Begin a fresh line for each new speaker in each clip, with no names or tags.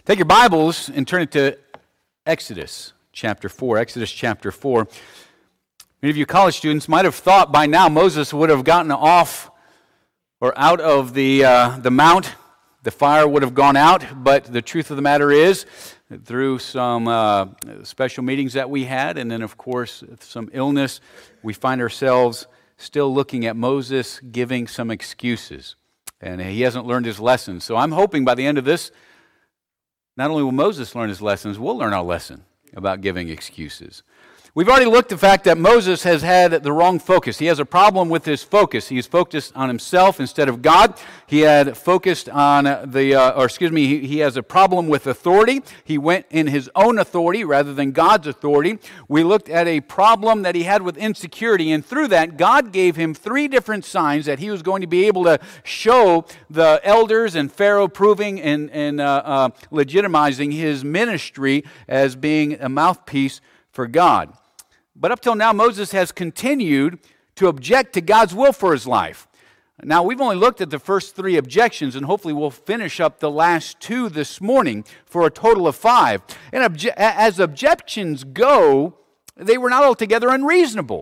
Take your Bibles and turn it to Exodus chapter 4. Exodus chapter 4. Many of you college students might have thought by now Moses would have gotten off or out of the mount. The fire would have gone out, but the truth of the matter is, through some special meetings that we had, and then of course some illness, we find ourselves still looking at Moses giving some excuses. And he hasn't learned his lessons. So I'm hoping by the end of this, not only will Moses learn his lessons, we'll learn our lesson about giving excuses. We've already looked at the fact that Moses has had the wrong focus. He has a problem with his focus. He's focused on himself instead of God. He had focused on he has a problem with authority. He went in his own authority rather than God's authority. We looked at a problem that he had with insecurity, and through that, God gave him 3 different signs that he was going to be able to show the elders and Pharaoh, proving and legitimizing his ministry as being a mouthpiece for God. But up till now, Moses has continued to object to God's will for his life. Now, we've only looked at the first 3 objections, and hopefully we'll finish up the last 2 this morning for a total of 5. And as objections go, they were not altogether unreasonable.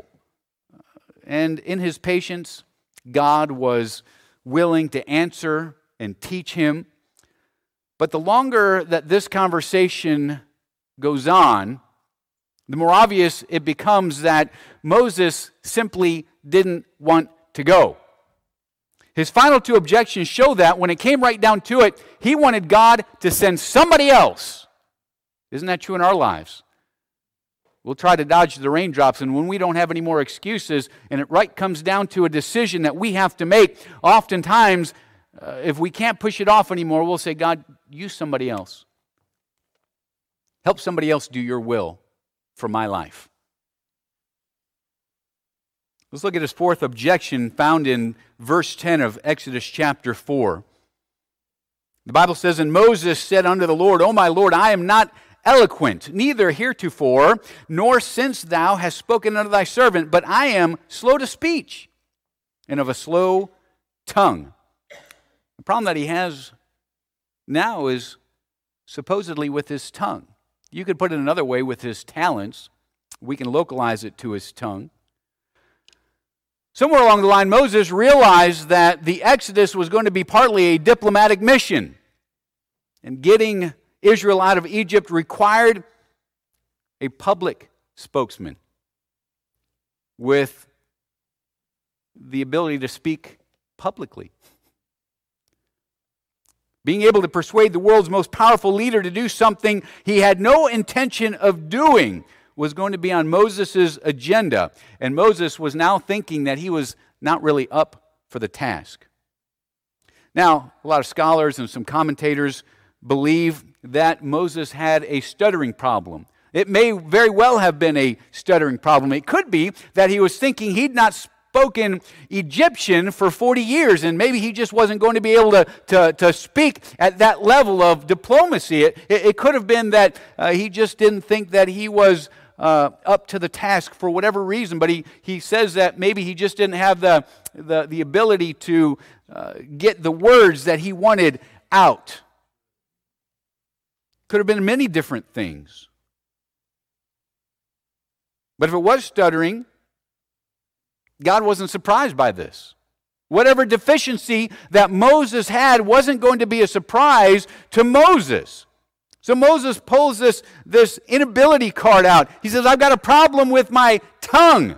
And in his patience, God was willing to answer and teach him. But the longer that this conversation goes on, the more obvious it becomes that Moses simply didn't want to go. His final 2 objections show that when it came right down to it, he wanted God to send somebody else. Isn't that true in our lives? We'll try to dodge the raindrops, and when we don't have any more excuses, and it comes down to a decision that we have to make, oftentimes, if we can't push it off anymore, we'll say, God, use somebody else. Help somebody else do your will for my life. Let's look at his 4th objection found in verse 10 of Exodus chapter 4. The Bible says, "And Moses said unto the Lord, O my Lord, I am not eloquent, neither heretofore, nor since thou hast spoken unto thy servant, but I am slow to speech, and of a slow tongue." The problem that he has now is supposedly with his tongue. You could put it another way, with his talents. We can localize it to his tongue. Somewhere along the line, Moses realized that the Exodus was going to be partly a diplomatic mission. And getting Israel out of Egypt required a public spokesman with the ability to speak publicly. Being able to persuade the world's most powerful leader to do something he had no intention of doing was going to be on Moses' agenda. And Moses was now thinking that he was not really up for the task. Now, a lot of scholars and some commentators believe that Moses had a stuttering problem. It may very well have been a stuttering problem. It could be that he was thinking he'd not spoken Egyptian for 40 years, and maybe he just wasn't going to be able to speak at that level of diplomacy. It could have been that he just didn't think that he was up to the task for whatever reason, but he says that maybe he just didn't have the ability to get the words that he wanted out. Could have been many different things. But if it was stuttering, God wasn't surprised by this. Whatever deficiency that Moses had wasn't going to be a surprise to Moses. So Moses pulls this inability card out. He says, I've got a problem with my tongue.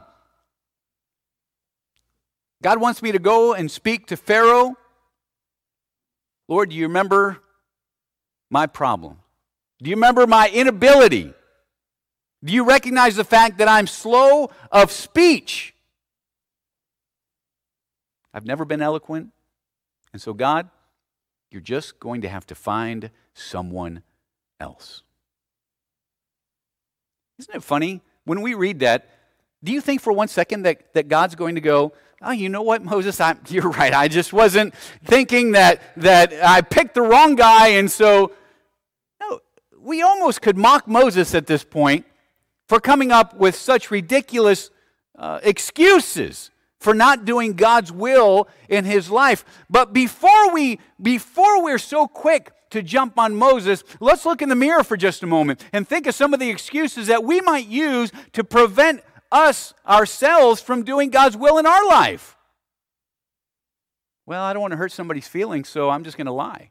God wants me to go and speak to Pharaoh. Lord, do you remember my problem? Do you remember my inability? Do you recognize the fact that I'm slow of speech? I've never been eloquent. And so, God, you're just going to have to find someone else. Isn't it funny? When we read that, do you think for one second that God's going to go, oh, you know what, Moses, you're right. I just wasn't thinking that I picked the wrong guy. And so, no, we almost could mock Moses at this point for coming up with such ridiculous excuses for not doing God's will in his life. But before we're so quick to jump on Moses, let's look in the mirror for just a moment and think of some of the excuses that we might use to prevent ourselves from doing God's will in our life. Well, I don't want to hurt somebody's feelings, so I'm just going to lie.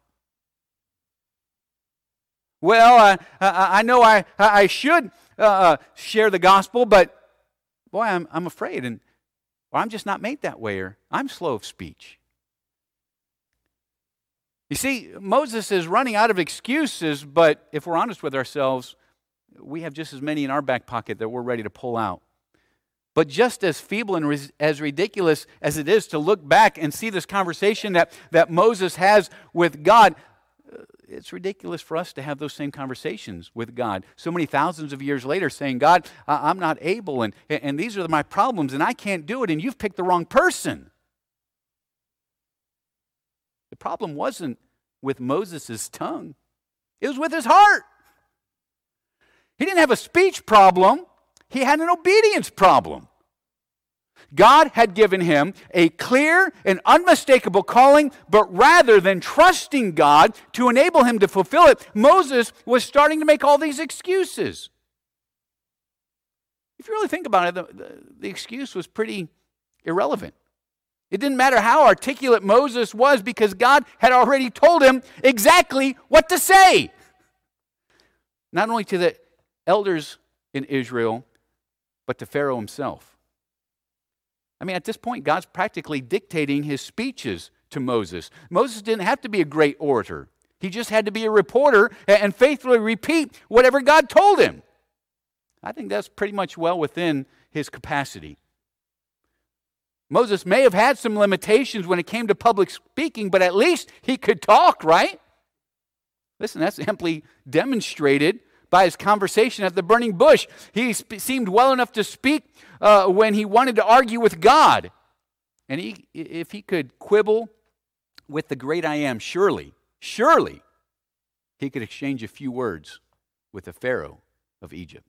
Well, I know I should share the gospel, but boy, I'm afraid, or I'm just not made that way, or I'm slow of speech. You see, Moses is running out of excuses, but if we're honest with ourselves, we have just as many in our back pocket that we're ready to pull out. But just as feeble and as ridiculous as it is to look back and see this conversation that Moses has with God, it's ridiculous for us to have those same conversations with God so many thousands of years later, saying, God, I'm not able, and these are my problems, and I can't do it, and you've picked the wrong person. The problem wasn't with Moses' tongue. It was with his heart. He didn't have a speech problem. He had an obedience problem. God had given him a clear and unmistakable calling, but rather than trusting God to enable him to fulfill it, Moses was starting to make all these excuses. If you really think about it, the excuse was pretty irrelevant. It didn't matter how articulate Moses was because God had already told him exactly what to say. Not only to the elders in Israel, but to Pharaoh himself. I mean, at this point, God's practically dictating his speeches to Moses. Moses didn't have to be a great orator. He just had to be a reporter and faithfully repeat whatever God told him. I think that's pretty much well within his capacity. Moses may have had some limitations when it came to public speaking, but at least he could talk, right? Listen, that's amply demonstrated by his conversation at the burning bush. He seemed well enough to speak when he wanted to argue with God. And if he could quibble with the great I am, surely he could exchange a few words with the Pharaoh of Egypt.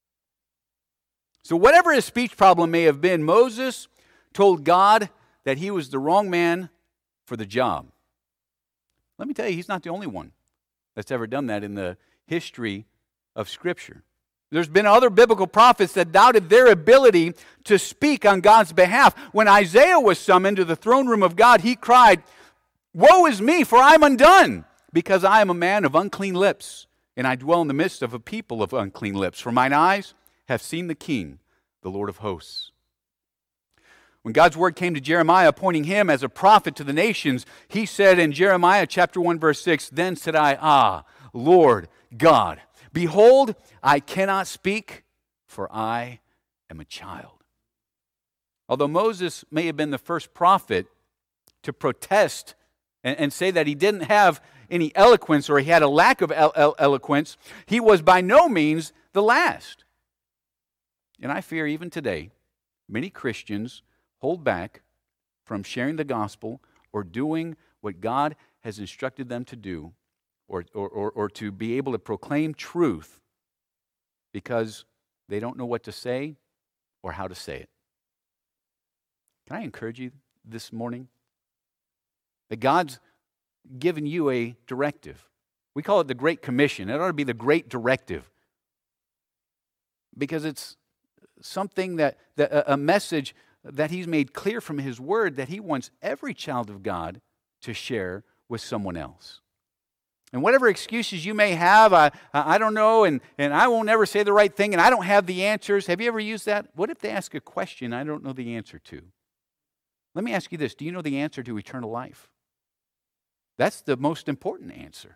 So whatever his speech problem may have been, Moses told God that he was the wrong man for the job. Let me tell you, he's not the only one that's ever done that in the history of Scripture. There's been other biblical prophets that doubted their ability to speak on God's behalf. When Isaiah was summoned to the throne room of God, he cried, "Woe is me, for I am undone, because I am a man of unclean lips, and I dwell in the midst of a people of unclean lips. For mine eyes have seen the King, the Lord of hosts." When God's word came to Jeremiah, appointing him as a prophet to the nations, he said in Jeremiah chapter 1, verse 6, "Then said I, Lord God, behold, I cannot speak, for I am a child." Although Moses may have been the first prophet to protest and say that he didn't have any eloquence or he had a lack of eloquence, he was by no means the last. And I fear even today, many Christians hold back from sharing the gospel or doing what God has instructed them to do, or to be able to proclaim truth because they don't know what to say or how to say it. Can I encourage you this morning that God's given you a directive? We call it the Great Commission. It ought to be the Great Directive because it's something a message that he's made clear from his word that he wants every child of God to share with someone else. And whatever excuses you may have, I don't know, and I won't ever say the right thing, and I don't have the answers. Have you ever used that? What if they ask a question I don't know the answer to? Let me ask you this. Do you know the answer to eternal life? That's the most important answer.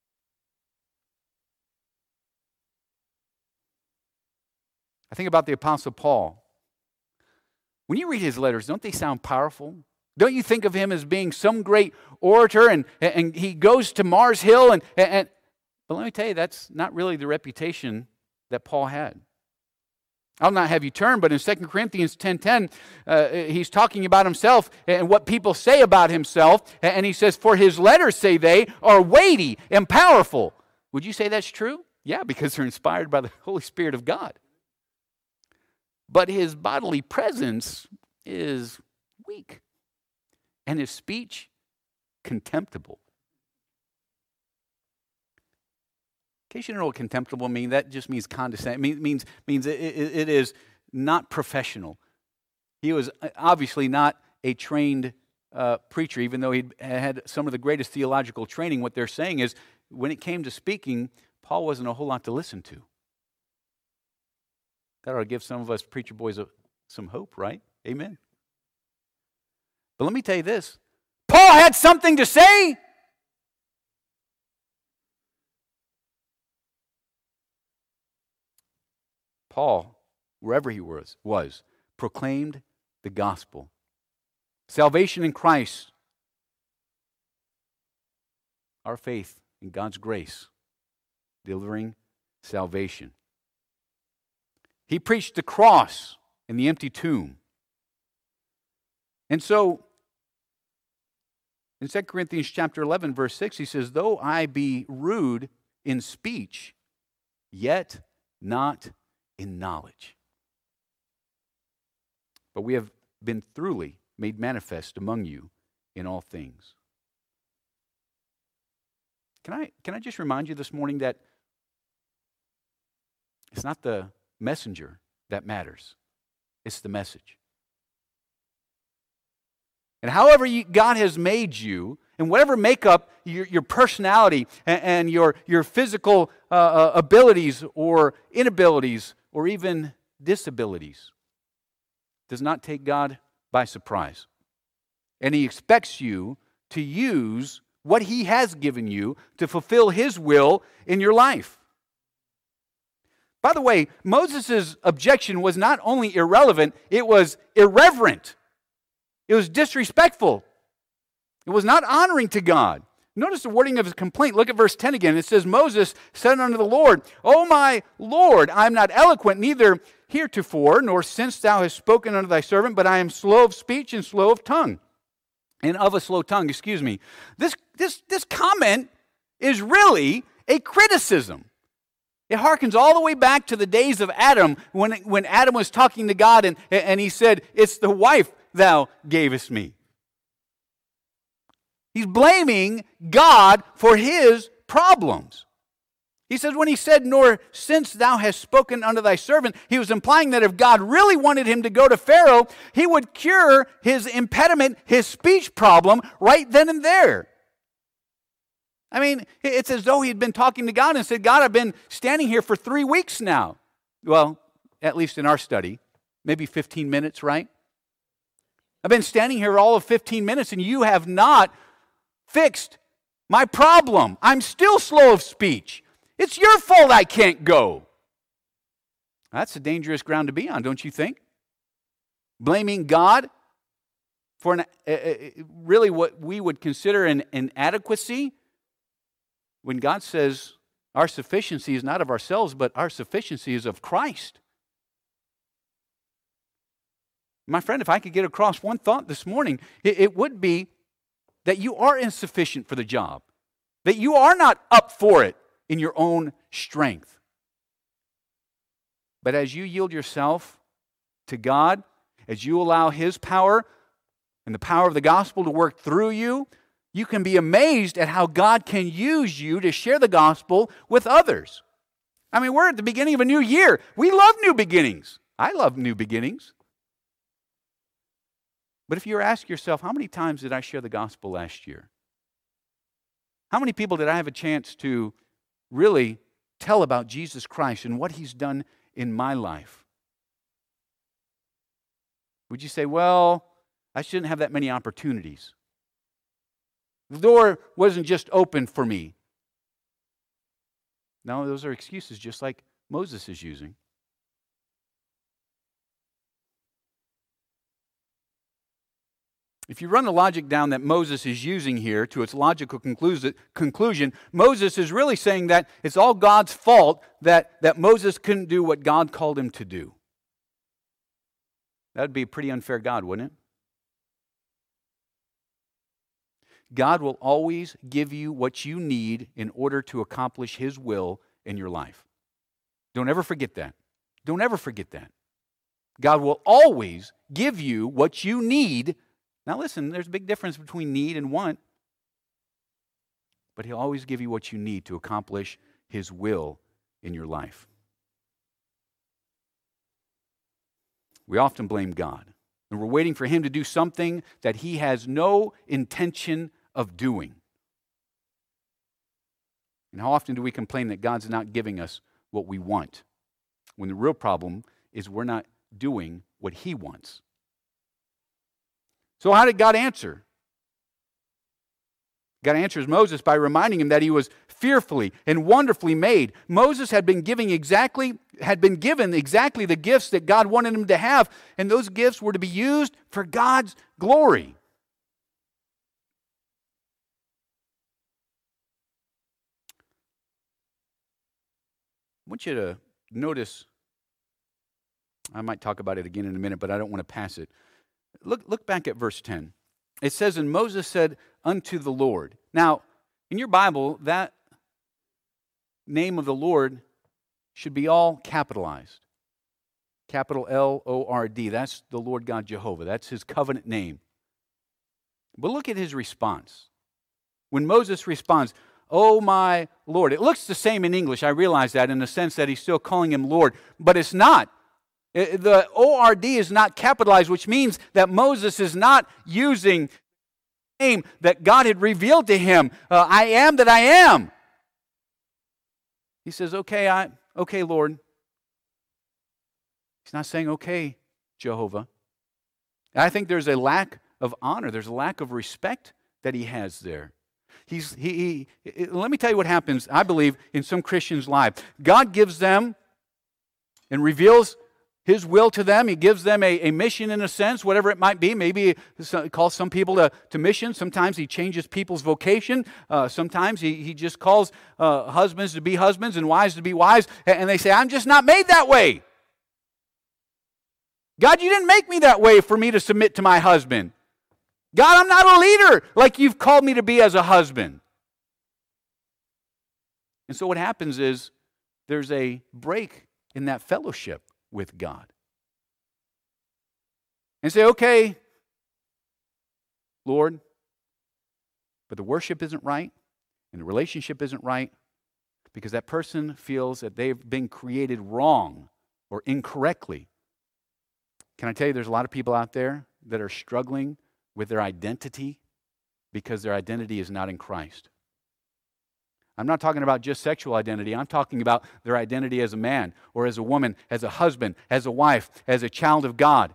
I think about the Apostle Paul. When you read his letters, don't they sound powerful? Don't you think of him as being some great orator and he goes to Mars Hill but let me tell you, that's not really the reputation that Paul had. I'll not have you turn, but in 2 Corinthians 10:10, he's talking about himself and what people say about himself, and he says, "For his letters, say they, are weighty and powerful." Would you say that's true? Yeah, because they're inspired by the Holy Spirit of God. But his bodily presence is weak, and his speech contemptible. In case you don't know what contemptible means, that just means condescending. Means it is not professional. He was obviously not a trained preacher, even though he had some of the greatest theological training. What they're saying is, when it came to speaking, Paul wasn't a whole lot to listen to. That ought to give some of us preacher boys some hope, right? Amen. But let me tell you this. Paul had something to say. Paul, wherever he was, proclaimed the gospel. Salvation in Christ. Our faith in God's grace, delivering salvation. He preached the cross and the empty tomb. And so, in 2 Corinthians chapter 11, verse 6, he says, though I be rude in speech, yet not in knowledge. But we have been thoroughly made manifest among you in all things. Can I just remind you this morning that it's not the messenger that matters. It's the message. And however God has made you, and whatever makeup your personality and your physical abilities or inabilities or even disabilities, does not take God by surprise. And He expects you to use what He has given you to fulfill His will in your life. By the way, Moses' objection was not only irrelevant, it was irreverent. It was disrespectful. It was not honoring to God. Notice the wording of his complaint. Look at verse 10 again. It says, Moses said unto the Lord, O my Lord, I am not eloquent, neither heretofore, nor since thou hast spoken unto thy servant, but I am slow of speech and slow of tongue. And of a slow tongue, excuse me. This comment is really a criticism. It harkens all the way back to the days of Adam, when Adam was talking to God and he said, it's the wife thou gavest me. He's blaming God for his problems. He says when he said, nor since thou hast spoken unto thy servant, he was implying that if God really wanted him to go to Pharaoh, he would cure his impediment, his speech problem, right then and there. I mean, it's as though he'd been talking to God and said, God, I've been standing here for 3 weeks now. Well, at least in our study, maybe 15 minutes, right? I've been standing here all of 15 minutes and you have not fixed my problem. I'm still slow of speech. It's your fault I can't go. That's a dangerous ground to be on, don't you think? Blaming God for really what we would consider an inadequacy, when God says our sufficiency is not of ourselves, but our sufficiency is of Christ. My friend, if I could get across one thought this morning, it would be that you are insufficient for the job, that you are not up for it in your own strength. But as you yield yourself to God, as you allow His power and the power of the gospel to work through you, you can be amazed at how God can use you to share the gospel with others. I mean, we're at the beginning of a new year. We love new beginnings. I love new beginnings. But if you ask yourself, how many times did I share the gospel last year? How many people did I have a chance to really tell about Jesus Christ and what He's done in my life? Would you say, well, I shouldn't have that many opportunities? The door wasn't just open for me. No, those are excuses just like Moses is using. If you run the logic down that Moses is using here to its logical conclusion, Moses is really saying that it's all God's fault that Moses couldn't do what God called him to do. That would be a pretty unfair God, wouldn't it? God will always give you what you need in order to accomplish His will in your life. Don't ever forget that. Don't ever forget that. God will always give you what you need. Now listen, there's a big difference between need and want. But He'll always give you what you need to accomplish His will in your life. We often blame God, and we're waiting for Him to do something that He has no intention of doing. And how often do we complain that God's not giving us what we want, when the real problem is we're not doing what He wants? So how did God answer? God answers Moses by reminding him that he was fearfully and wonderfully made. Moses had been given exactly the gifts that God wanted him to have, and those gifts were to be used for God's glory. I want you to notice, I might talk about it again in a minute, but I don't want to pass it. Look back at verse 10. It says, "And Moses said unto the Lord." Now, in your Bible, that name of the Lord should be all capitalized. Capital L-O-R-D. That's the Lord God Jehovah. That's His covenant name. But look at his response. When Moses responds, "Oh my Lord." It looks the same in English. I realize that in the sense that he's still calling him Lord, but it's not. The O-R-D is not capitalized, which means that Moses is not using the name that God had revealed to him. I am that I am. He says, okay, Lord. He's not saying, okay, Jehovah. And I think there's a lack of honor. There's a lack of respect that he has there. Let me tell you what happens, I believe, in some Christians' lives. God gives them and reveals His will to them. He gives them a mission in a sense, whatever it might be. Maybe He calls some people to mission. Sometimes He changes people's vocation. Sometimes he just calls husbands to be husbands and wives to be wives. And they say, I'm just not made that way. God, you didn't make me that way for me to submit to my husband. God, I'm not a leader like you've called me to be as a husband. And so what happens is there's a break in that fellowship with God. And say, okay, Lord, but the worship isn't right and the relationship isn't right because that person feels that they've been created wrong or incorrectly. Can I tell you, there's a lot of people out there that are struggling with their identity because their identity is not in Christ. I'm not talking about just sexual identity. I'm talking about their identity as a man or as a woman, as a husband, as a wife, as a child of God.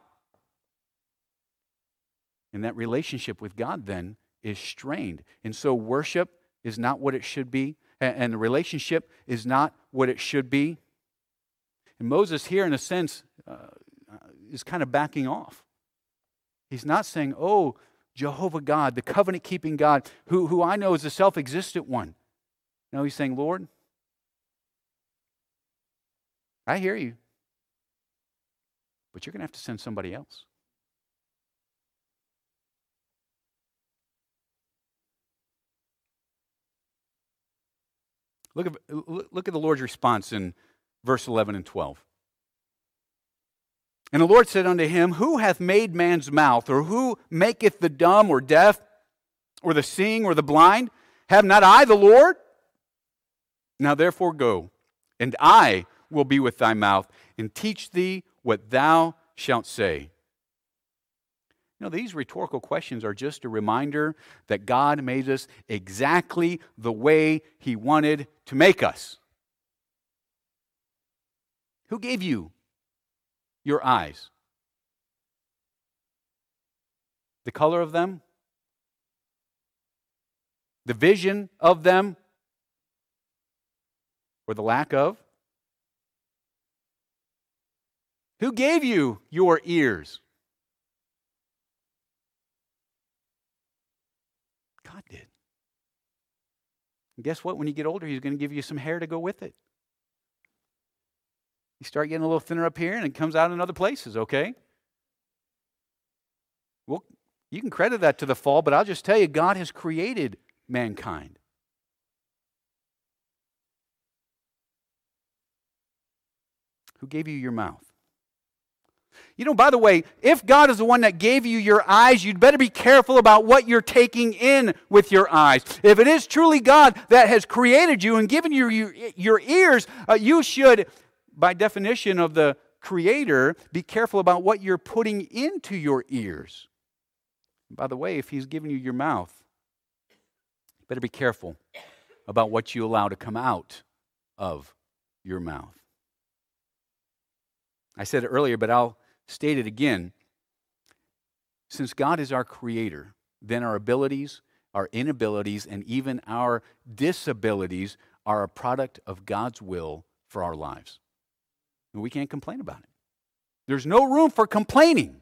And that relationship with God then is strained. And so worship is not what it should be, and the relationship is not what it should be. And Moses here, in a sense, is kind of backing off. He's not saying, oh, Jehovah God, the covenant-keeping God, who I know is the self-existent one. No, he's saying, Lord, I hear you, but you're going to have to send somebody else. Look at the Lord's response in verse 11 and 12. And the Lord said unto him, Who hath made man's mouth, or who maketh the dumb or deaf, or the seeing or the blind? Have not I the Lord? Now therefore go, and I will be with thy mouth, and teach thee what thou shalt say. You know, these rhetorical questions are just a reminder that God made us exactly the way He wanted to make us. Who gave you your eyes? The color of them? The vision of them? Or the lack of? Who gave you your ears? God did. And guess what? When you get older, He's going to give you some hair to go with it. You start getting a little thinner up here and it comes out in other places, okay? Well, you can credit that to the fall, but I'll just tell you, God has created mankind. Who gave you your mouth? You know, by the way, if God is the one that gave you your eyes, you'd better be careful about what you're taking in with your eyes. If it is truly God that has created you and given you your ears, you should, by definition of the Creator, be careful about what you're putting into your ears. By the way, if He's given you your mouth, you better be careful about what you allow to come out of your mouth. I said it earlier, but I'll state it again. Since God is our Creator, then our abilities, our inabilities, and even our disabilities are a product of God's will for our lives. And we can't complain about it. There's no room for complaining.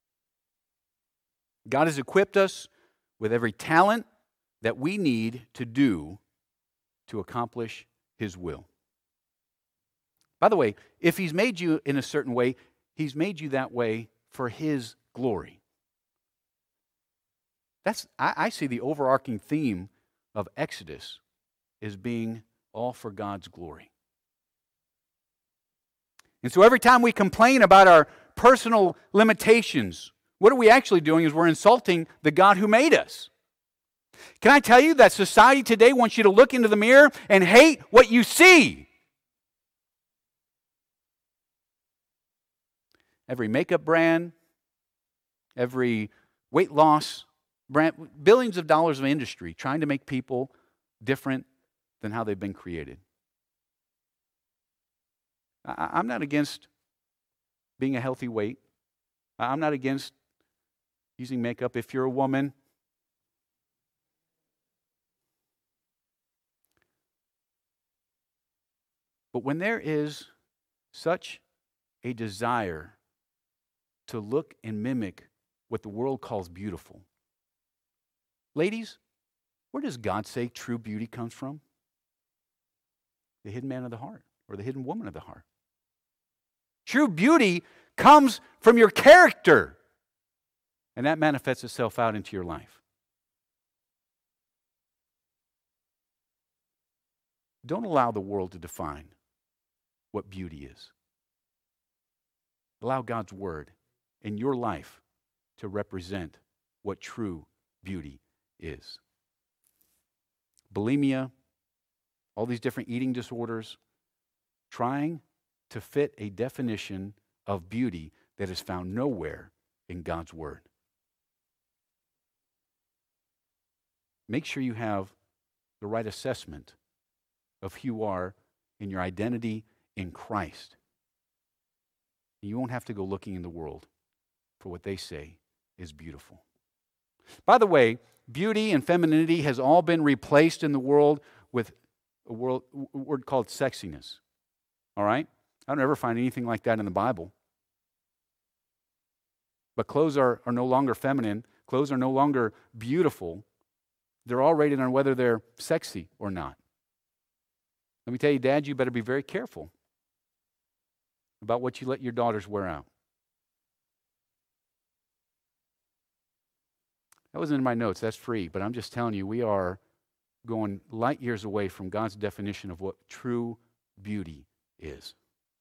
God has equipped us with every talent that we need to do to accomplish His will. By the way, if He's made you in a certain way, He's made you that way for His glory. I see the overarching theme of Exodus as being all for God's glory. And so every time we complain about our personal limitations, what are we actually doing is we're insulting the God who made us. Can I tell you that society today wants you to look into the mirror and hate what you see? Every makeup brand, every weight loss brand, billions of dollars of industry trying to make people different than how they've been created. I'm not against being a healthy weight. I'm not against using makeup if you're a woman. But when there is such a desire to look and mimic what the world calls beautiful, ladies, where does God say true beauty comes from? The hidden man of the heart, or the hidden woman of the heart. True beauty comes from your character, and that manifests itself out into your life. Don't allow the world to define what beauty is. Allow God's word in your life to represent what true beauty is. Bulimia, all these different eating disorders, trying to fit a definition of beauty that is found nowhere in God's word. Make sure you have the right assessment of who you are in your identity in Christ. You won't have to go looking in the world for what they say is beautiful. By the way, beauty and femininity has all been replaced in the world with a word called sexiness. All right? I don't ever find anything like that in the Bible. But clothes are no longer feminine. Clothes are no longer beautiful. They're all rated on whether they're sexy or not. Let me tell you, Dad, you better be very careful about what you let your daughters wear out. That wasn't in my notes. That's free. But I'm just telling you, we are going light years away from God's definition of what true beauty is.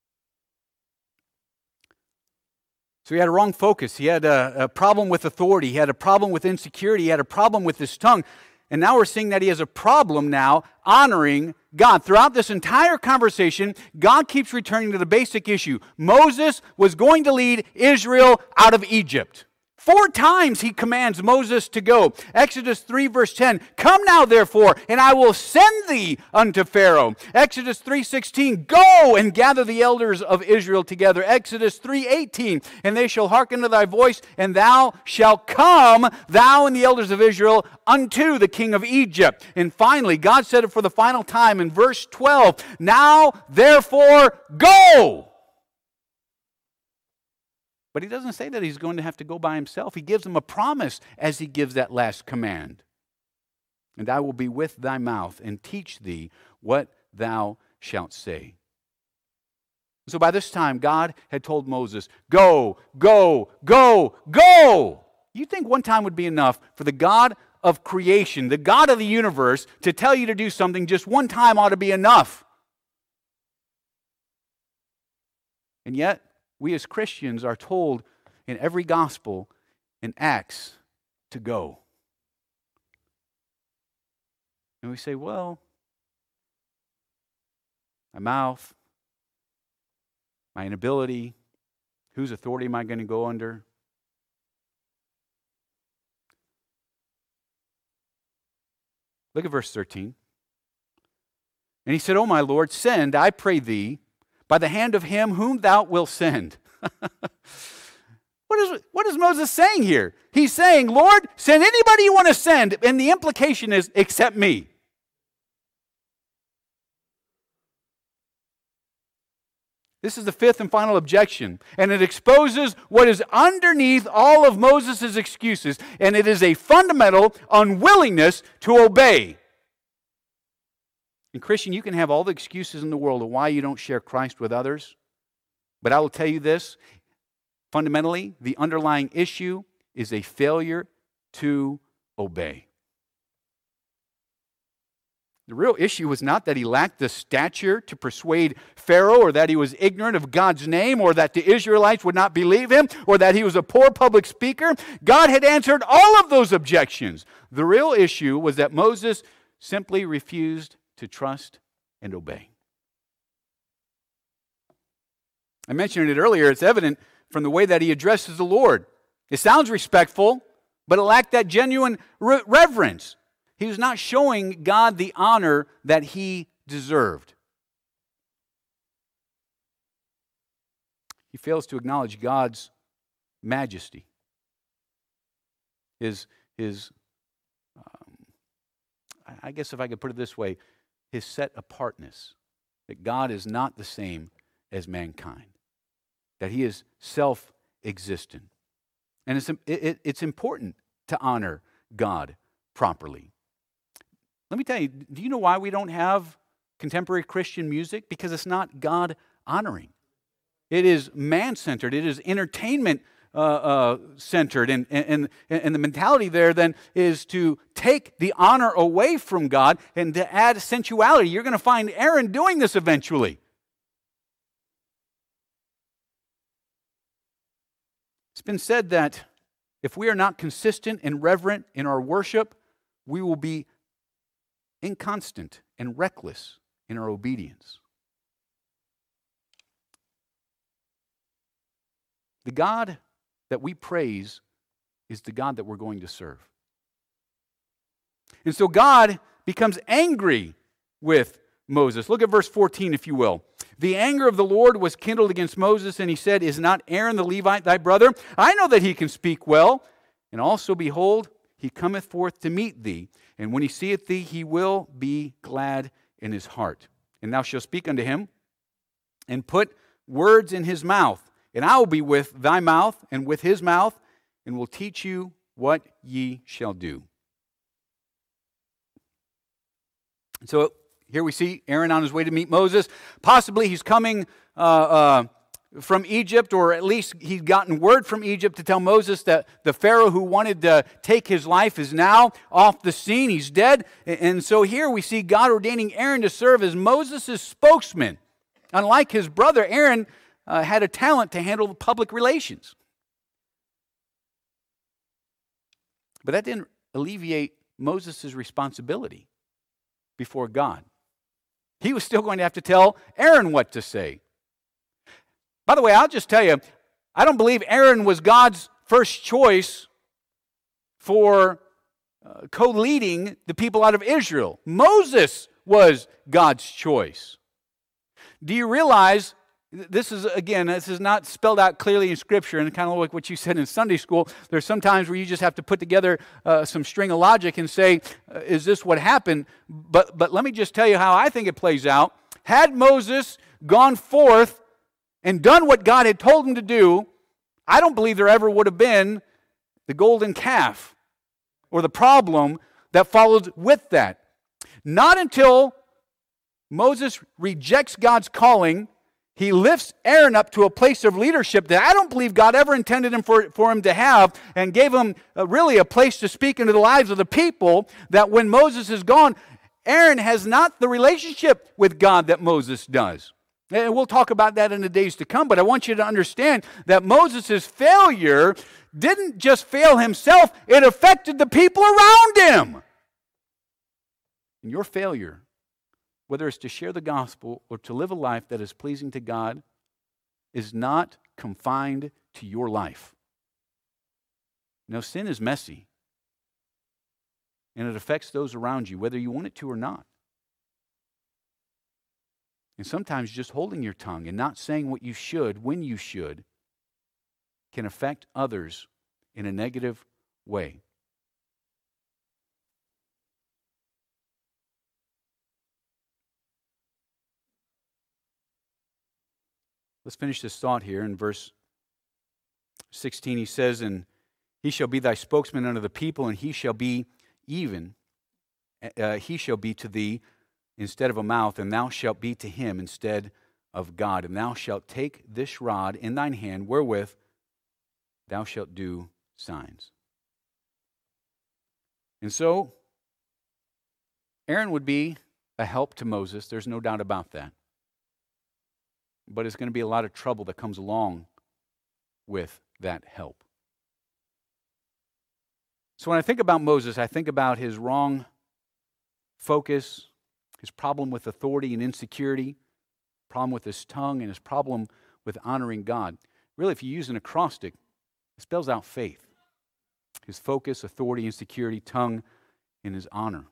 So he had a wrong focus. He had a problem with authority. He had a problem with insecurity. He had a problem with his tongue. And now we're seeing that he has a problem now honoring God. Throughout this entire conversation, God keeps returning to the basic issue. Moses was going to lead Israel out of Egypt. 4 times he commands Moses to go. Exodus 3 verse 10, "Come now therefore, and I will send thee unto Pharaoh." Exodus 3:16, "Go and gather the elders of Israel together." Exodus 3:18, "And they shall hearken to thy voice, and thou shalt come, thou and the elders of Israel, unto the king of Egypt." And finally, God said it for the final time in verse 12, "Now therefore go." But he doesn't say that he's going to have to go by himself. He gives them a promise as he gives that last command. "And I will be with thy mouth and teach thee what thou shalt say." So by this time, God had told Moses, "Go, go, go, go." You think one time would be enough for the God of creation, the God of the universe, to tell you to do something just one time ought to be enough. And yet, we as Christians are told in every gospel in Acts to go. And we say, well, my mouth, my inability, whose authority am I going to go under? Look at verse 13. And he said, O my Lord, send, I pray thee, by the hand of him whom thou wilt send. What is Moses saying here? He's saying, Lord, send anybody you want to send. And the implication is, except me. This is the fifth and final objection, and it exposes what is underneath all of Moses' excuses, and it is a fundamental unwillingness to obey. And Christian, you can have all the excuses in the world of why you don't share Christ with others, but I will tell you this, fundamentally, the underlying issue is a failure to obey. The real issue was not that he lacked the stature to persuade Pharaoh, or that he was ignorant of God's name, or that the Israelites would not believe him, or that he was a poor public speaker. God had answered all of those objections. The real issue was that Moses simply refused to trust and obey. I mentioned it earlier. It's evident from the way that he addresses the Lord. It sounds respectful, but it lacked that genuine reverence. He was not showing God the honor that he deserved. He fails to acknowledge God's majesty, I guess if I could put it this way, his set apartness, that God is not the same as mankind, that he is self-existent. And it's important to honor God properly. Let me tell you, do you know why we don't have contemporary Christian music? Because it's not God-honoring. It is man-centered. It is entertainment-centered. And the mentality there then is to take the honor away from God and to add sensuality. You're going to find Aaron doing this eventually. It's been said that if we are not consistent and reverent in our worship, we will be inconstant and reckless in our obedience. The God that we praise is the God that we're going to serve. And so God becomes angry with Moses. Look at verse 14, if you will. The anger of the Lord was kindled against Moses, and he said, Is not Aaron the Levite thy brother? I know that he can speak well. And also, behold, he cometh forth to meet thee. And when he seeth thee, he will be glad in his heart. And thou shalt speak unto him, and put words in his mouth. And I will be with thy mouth, and with his mouth, and will teach you what ye shall do. So here we see Aaron on his way to meet Moses. Possibly he's coming from Egypt, or at least he's gotten word from Egypt to tell Moses that the Pharaoh who wanted to take his life is now off the scene. He's dead. And so here we see God ordaining Aaron to serve as Moses' spokesman. Unlike his brother, Aaron had a talent to handle public relations. But that didn't alleviate Moses' responsibility before God. He was still going to have to tell Aaron what to say. By the way, I'll just tell you, I don't believe Aaron was God's first choice for co-leading the people out of Israel. Moses was God's choice. Do you realize, this is not spelled out clearly in Scripture, and kind of like what you said in Sunday school, there's some times where you just have to put together some string of logic and say, is this what happened? But let me just tell you how I think it plays out. Had Moses gone forth and done what God had told him to do, I don't believe there ever would have been the golden calf or the problem that followed with that. Not until Moses rejects God's calling, he lifts Aaron up to a place of leadership that I don't believe God ever intended him for him to have, and gave him really a place to speak into the lives of the people, that when Moses is gone, Aaron has not the relationship with God that Moses does. And we'll talk about that in the days to come, but I want you to understand that Moses' failure didn't just fail himself, it affected the people around him. And your failure, whether it's to share the gospel or to live a life that is pleasing to God, is not confined to your life. Now, sin is messy, and it affects those around you, whether you want it to or not. And sometimes just holding your tongue and not saying what you should when you should can affect others in a negative way. Let's finish this thought here in verse 16. He says, "And he shall be thy spokesman unto the people, and he shall be even. He shall be to thee instead of a mouth, and thou shalt be to him instead of God. And thou shalt take this rod in thine hand, wherewith thou shalt do signs." And so, Aaron would be a help to Moses. There's no doubt about that. But it's going to be a lot of trouble that comes along with that help. So when I think about Moses, I think about his wrong focus, his problem with authority and insecurity, problem with his tongue, and his problem with honoring God. Really, if you use an acrostic, it spells out faith. His focus, authority, insecurity, tongue, and his honor.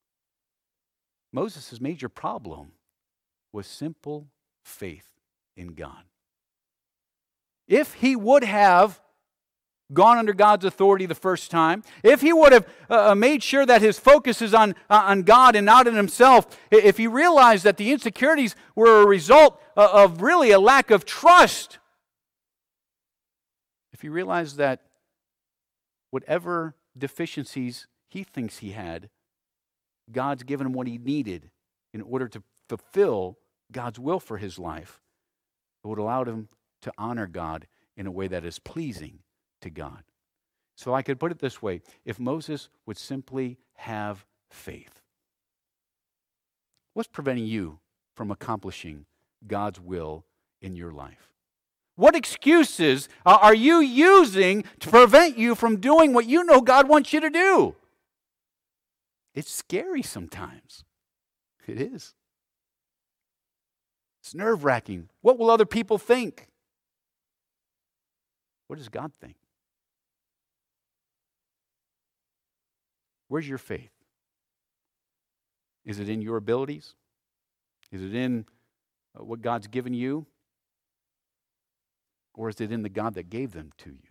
Moses' major problem was simple faith in God. If he would have gone under God's authority the first time, if he would have made sure that his focus is on God and not on himself, if he realized that the insecurities were a result of really a lack of trust, if he realized that whatever deficiencies he thinks he had, God's given him what he needed in order to fulfill God's will for his life, it would allow him to honor God in a way that is pleasing to God. So I could put it this way: if Moses would simply have faith, what's preventing you from accomplishing God's will in your life? What excuses are you using to prevent you from doing what you know God wants you to do? It's scary sometimes. It is. It's nerve-wracking. What will other people think? What does God think? Where's your faith? Is it in your abilities? Is it in what God's given you? Or is it in the God that gave them to you?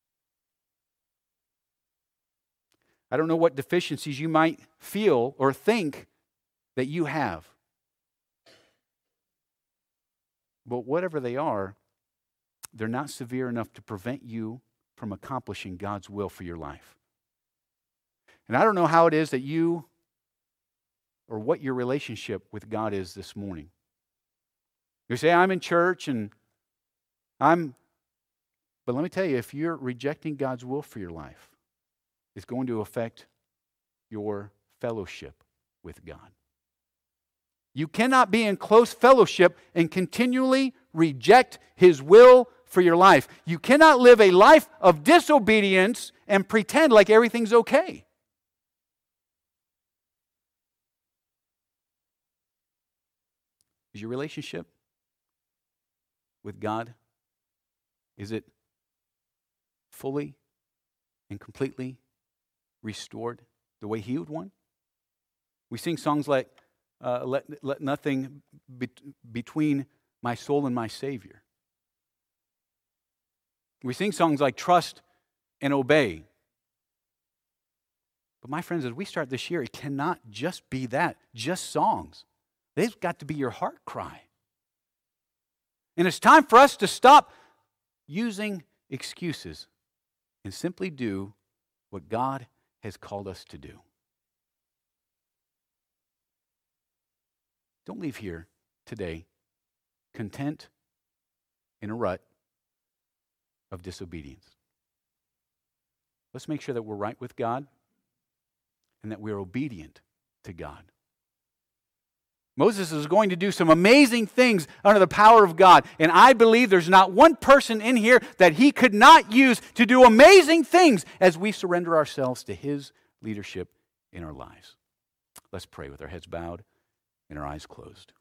I don't know what deficiencies you might feel or think that you have. But whatever they are, they're not severe enough to prevent you from accomplishing God's will for your life. And I don't know how it is that you, or what your relationship with God is this morning. You say, I'm in church and but let me tell you, if you're rejecting God's will for your life, it's going to affect your fellowship with God. You cannot be in close fellowship and continually reject His will for your life. You cannot live a life of disobedience and pretend like everything's okay. Is your relationship with God, is it fully and completely restored the way He would want? We sing songs like, let nothing between my soul and my Savior. We sing songs like Trust and Obey. But my friends, as we start this year, it cannot just be that, just songs. They've got to be your heart cry. And it's time for us to stop using excuses and simply do what God has called us to do. Don't leave here today content in a rut of disobedience. Let's make sure that we're right with God and that we're obedient to God. Moses is going to do some amazing things under the power of God. And I believe there's not one person in here that he could not use to do amazing things as we surrender ourselves to his leadership in our lives. Let's pray with our heads bowed and our eyes closed.